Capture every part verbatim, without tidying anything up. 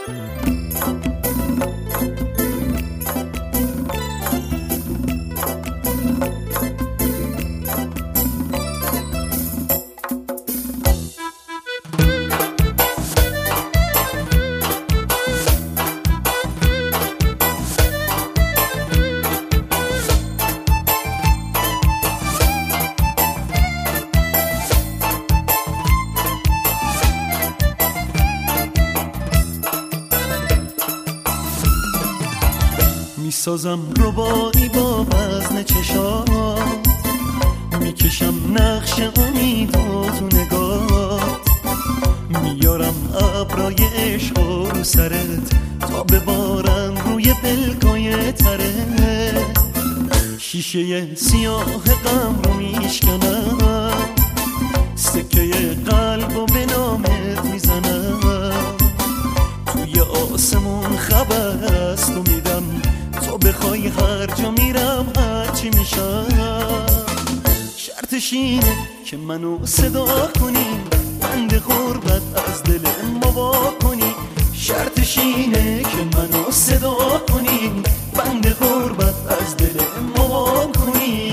میسازم ربایی با وزن چشام، میکشم نقش امید و تو نگات، میارم ابرای عشق رو سرت تا ببارن روی پلکای تره. شیشه سیاه غم رو میشکنم، سکه قلب و به نامت میزنم، توی آسمون خبر است و میدم، تو بخوای هر جا میرم هرچی میشم. شرطش اینه که منو صدا کنی، بند غربت از دل ما وا کنی. شرطش اینه که منو صدا کنی، بند غربت از دل ما وا کنی.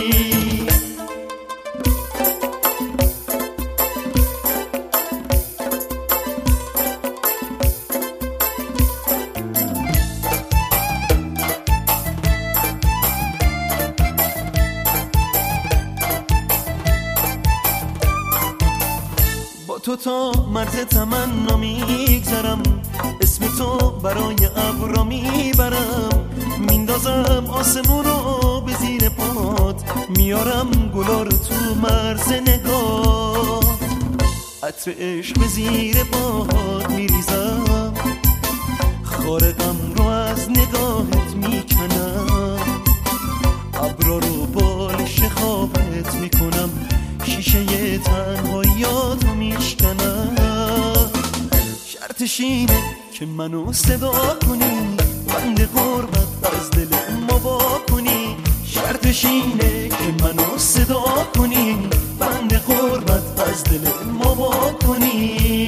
تو تا مرز تمنا میگذرم، اسم تو برای ابرا میبرم، میندازم آسمون رو به زیر پات، میارم گلا رو تو مرز نگاه، عطر عشق به زیر پات میریزم، خارقم رو از نگاهت میکنم، ابرا رو بالش خوابت میکنم، شیشه تنهاییاتو میشکنم. شرطش اینه که منو صدا کنی، بند غربت از دل ما وا کنی. شرطش اینه که منو صدا کنی، بند غربت از دل ما وا کنی.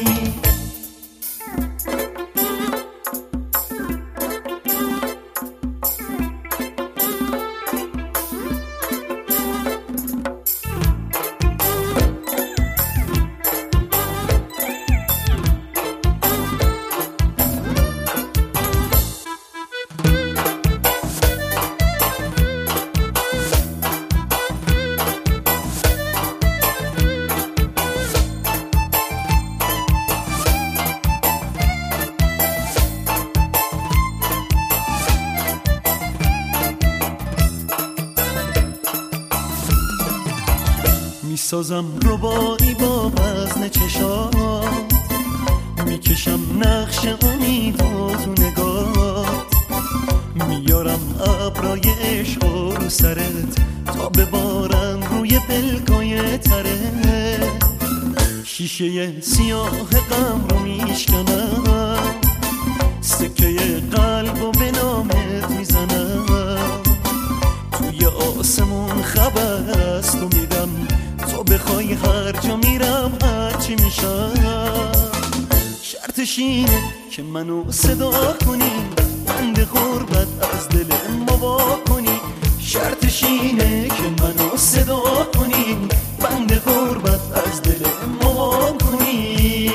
میسازم ربایی با وزن چشام، میکشم نقش امید و تو نگات، میارم ابرای عشق رو سرت تا ببارن روی پلکای تره. شیشه سیاه غم رو میشکنم، سکه قلب و به نامت میزنم، توی آسمون خبر است و میدم، تو بخوای هر جا میرم هرچی میشم. شرطش اینه که منو صدا کنی، بند غربت از دل ما وا کنی. شرطش اینه که منو صدا کنی، بند غربت از دل ما وا کنی.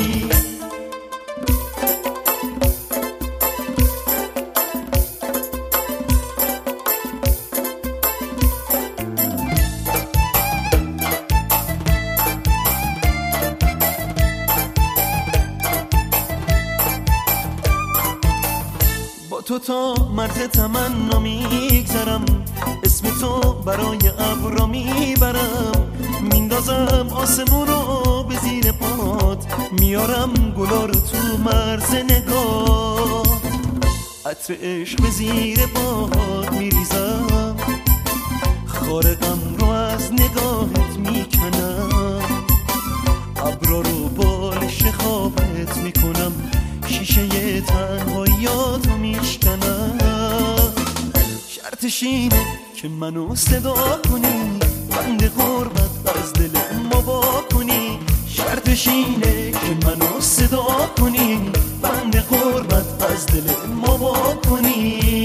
تو تا مرز تمنا میگذرم، اسم تو برای ابرا میبرم، میندازم آسمون رو به زیر پات، میارم گلا رو تو مرز نگاه، عطر عشق به زیر پات میریزم، خارقم رو از نگاهت میکنم، ابرا رو بالش خوابت میکنم، شیشه تنهاییاتو میشکنم. شرطش اینه که منو صدا کنی، بند غربت از دل ما وا کنی. شرطش اینه که منو صدا کنی، بند قربت از دل ما با کنی.